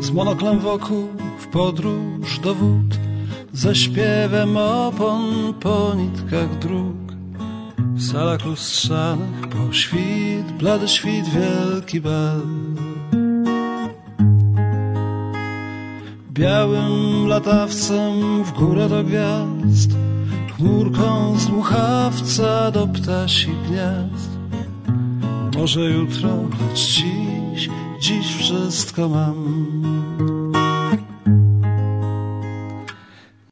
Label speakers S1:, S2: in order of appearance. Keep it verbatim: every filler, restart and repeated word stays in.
S1: z monoklem wokół w podróż do wód, ze śpiewem opon po nitkach dróg. W salach lustrzanych po świt, blady świt, wielki bal. Białym latawcem w górę do gwiazd, chmurką z dmuchawca do ptasich gniazd. Może jutro, lecz dziś, dziś wszystko mam.